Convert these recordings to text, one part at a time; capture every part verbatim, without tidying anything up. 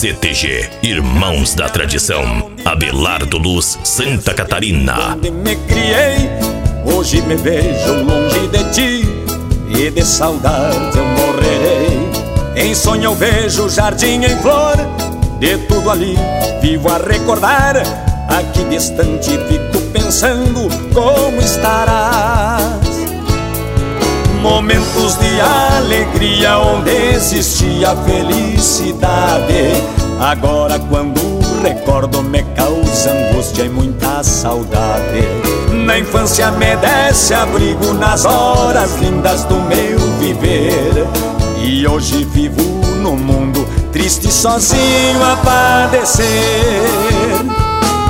C T G, Irmãos da Tradição, Abelardo Luz, Santa Catarina. Onde me criei, hoje me vejo longe de ti, e de saudade eu morrerei. Em sonho eu vejo o jardim em flor, de tudo ali vivo a recordar. Aqui distante fico pensando como estarás. Momentos de alegria onde existia felicidade, agora quando recordo me causa angústia e muita saudade. Na infância me desse abrigo nas horas lindas do meu viver, e hoje vivo no mundo triste sozinho a padecer.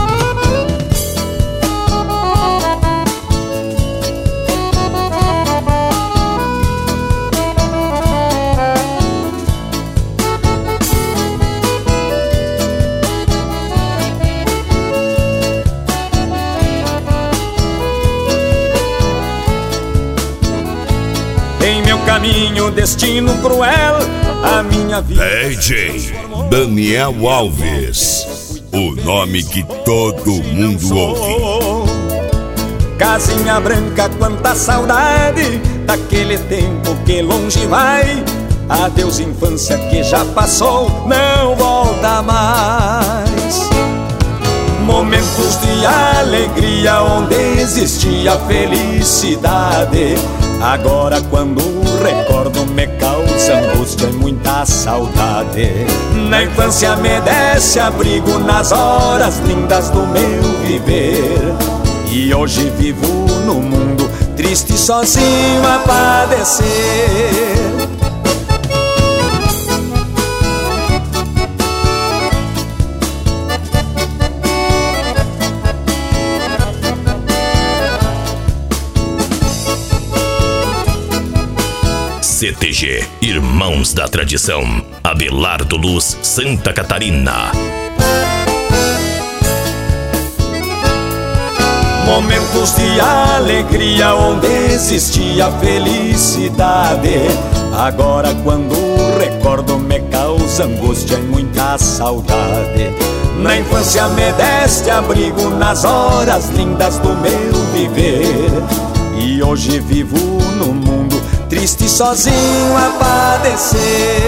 Caminho, destino cruel, a minha vida. D J Daniel Alves, o nome que todo mundo ouve. Casinha branca, quanta saudade daquele tempo que longe vai. Adeus infância que já passou, não volta mais. Momentos de alegria onde existia felicidade, agora quando recordo me causa angústia e muita saudade. Na infância me desse abrigo nas horas lindas do meu viver, e hoje vivo no mundo triste sozinho a padecer. C T G, Irmãos da Tradição, Abelardo Luz, Santa Catarina. Momentos de alegria onde existia felicidade, agora quando recordo me causa angústia e muita saudade. Na infância me deste abrigo nas horas lindas do meu viver, e hoje vivo no mundo triste sozinho a padecer.